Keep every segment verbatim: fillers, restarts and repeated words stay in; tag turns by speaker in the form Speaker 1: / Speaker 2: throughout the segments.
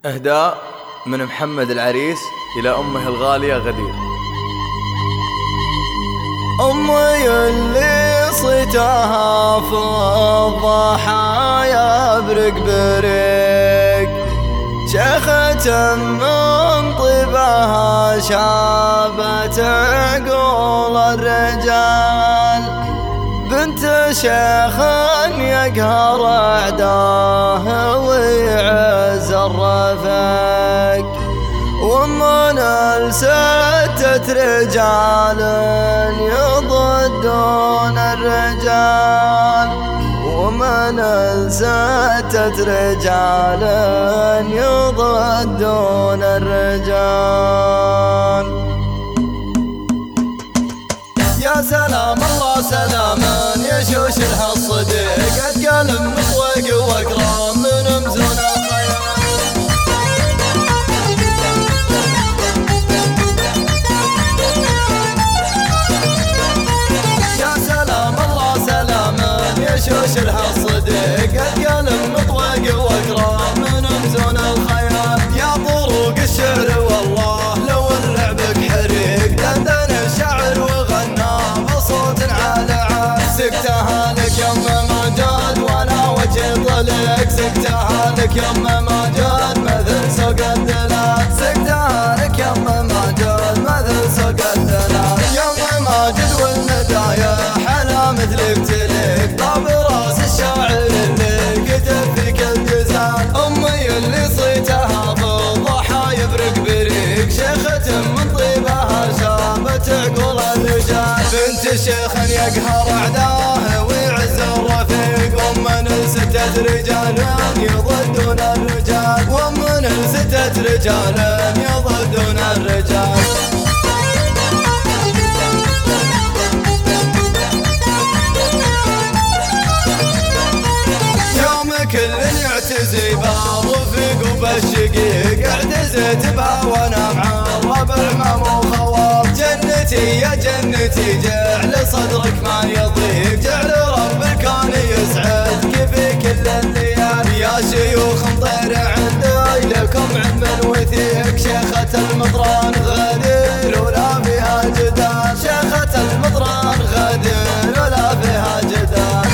Speaker 1: إهداء من محمد العريس إلى أمه الغالية غدير.
Speaker 2: أمي اللي صيتها في الضحايا برق برق، شيخة من طيبها شابت عقول الرجال، بنت شيخ يقهر أعداه ويعز الرفق، ومن الستة رجال يضدون الرجال، ومن الستة رجال يضدون الرجال. يا سلام الله سلاما يشوش لها الصديق، اتكلم مطوق واكرام من مزون الخيال. يا سلام الله سلاما يشوش لها الصديق، اتكلم مطوق واكرام من مزون الخيال. يا طروق الشعر والله لو اللعبك حريق، دندن الشعر وغنى بصوت عالي عال. سكتها لك يما ما جاد وانا وجه طلق، سكتها لك يما ما جاد مثل سوق الدلال، سكتها لك يما ما جاد مثل سوق الدلال. يما ماجد والمدايا حلا مثلك تلك، طاب راس الشاعر اللي كتب فيك الجزال. امي اللي صيتها بالضحى يبرق بريق، شيخة من طيبها شابت عقول الرجال، بنت شيخ يقهر اعداه ويعز الرفيق، ومن ستة رجال يضدون الرجال، ومن ستة رجال يضدون الرجال. كل يعتزي بالرفيق وبالشقيق، اعتزيت بها وانا مع الربع ما مو خواب. جنتي يا جنتي جعل صدرك ما يضيق، جعل رب الكون يسعدك في كل الليالي. يا شيوخ مطير عندي لكم علم وثيق، شيخة المطران غدير ولا فيها جدال، شيخة المطران غدير ولا فيها جدال.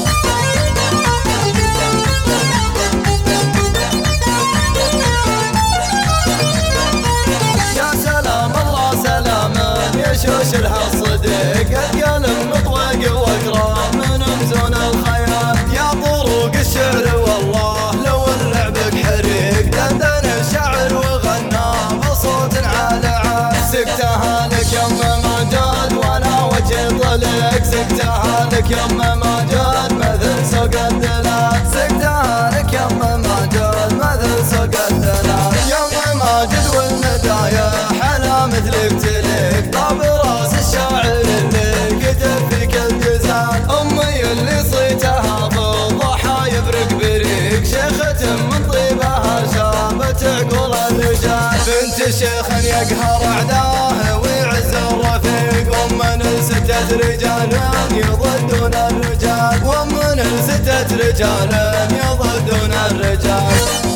Speaker 2: يشوش لها الصديق، اتكلم مطوق واكرام من مزون الخيال. يا طروق الشعر والله لو اللعبك حريق، دندن الشعر وغنى بصوت عالي عال. سكتها لك يما ما جاد وانا وجه طلق، سكتها لك يما ما جاد مثل سوق الدلال، سكتها لك يما ما جاد مثل سوق الدلال. يما ماجد والمدايا حلا مثلك تلك، طاب راس الشاعر اللي كتب فيك الجزال. امي اللي صيتها بالضحى يبرق بريق، شيخة من طيبها شابت عقول الرجال، بنت شيخ يقهر اعداه ويعز الرفيق، ومن ستة رجال يضدون الرجال، ومن ستة رجال يضدون الرجال.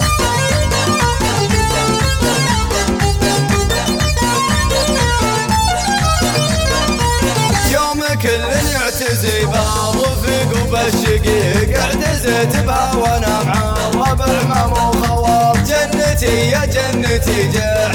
Speaker 2: كل يعتزي بالرفيق وبالشقيق، اعتزيت بها وانا مع الربع ما مو خواب. جنتي يا جنتي جعل